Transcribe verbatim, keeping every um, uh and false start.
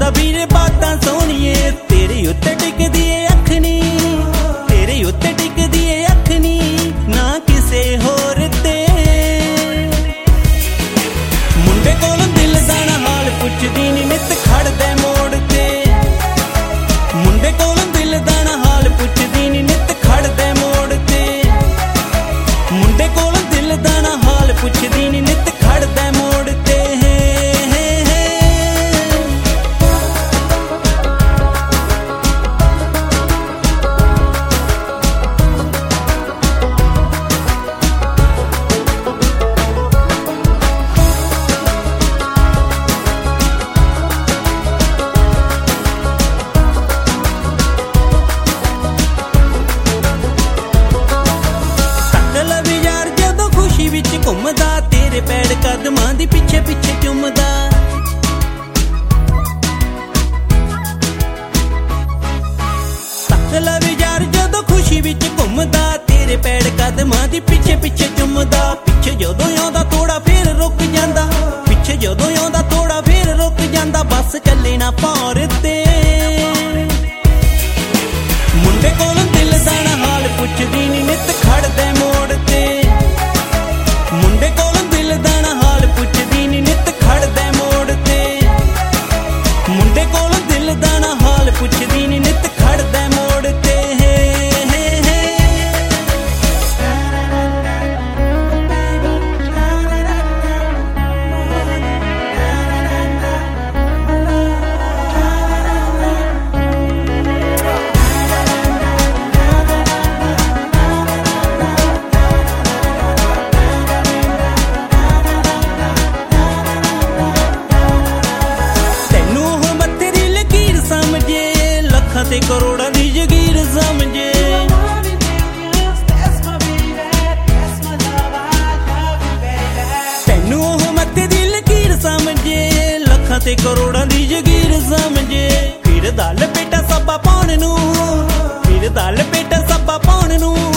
करदा वीरे बातां सोहणीए तेरे उत्ते टिकदी ए अख नी तेरे उत्ते टिकदी ए अख नी ना किसे होर ते मुंडे कोलों दिल दा ना हाल पुछदी नी नित खड़दे मोड़ ते मुंडे कोलों दिल दा ना हाल पुछदी नी नित खड़दे मोड़ ते मुंडे कोलों दिल दा ना हाल पुछदी नी नित खड़दे मोड़ ते घुमदा तेरे पैर कदमां दी पिछे पिछे चुमदा तक लवे यार जदों खुशी विच घुमदा तेरे पैर कदमां दी पिछे पिछे चुमदा पिछे जदों आउंदा थोड़ा फिर रुक जांदा पिछे जदों आउंदा थोड़ा फिर रुक जांदा बस चले ना पार ते मुंडे कोलों दिल दा ना हाल पुछदी नी नित खड़दे मोड़ ते मुंडे कोलों दिल दा ना हाल पुछदी नी नित खड़दे मोड़ ते मुंडे कोलों दिल दा ना हाल पुछदी नी नित खड़दे मोड़ ते ते करोड़ां दी जगीर समझे तैनू ओह मत्थे दी लकीर समझे लखां ते करोड़ां दी जगीर समझे फिर दल पेटा सब्बा पाउण नू फिर दल पेटा सब्बा पाउण नू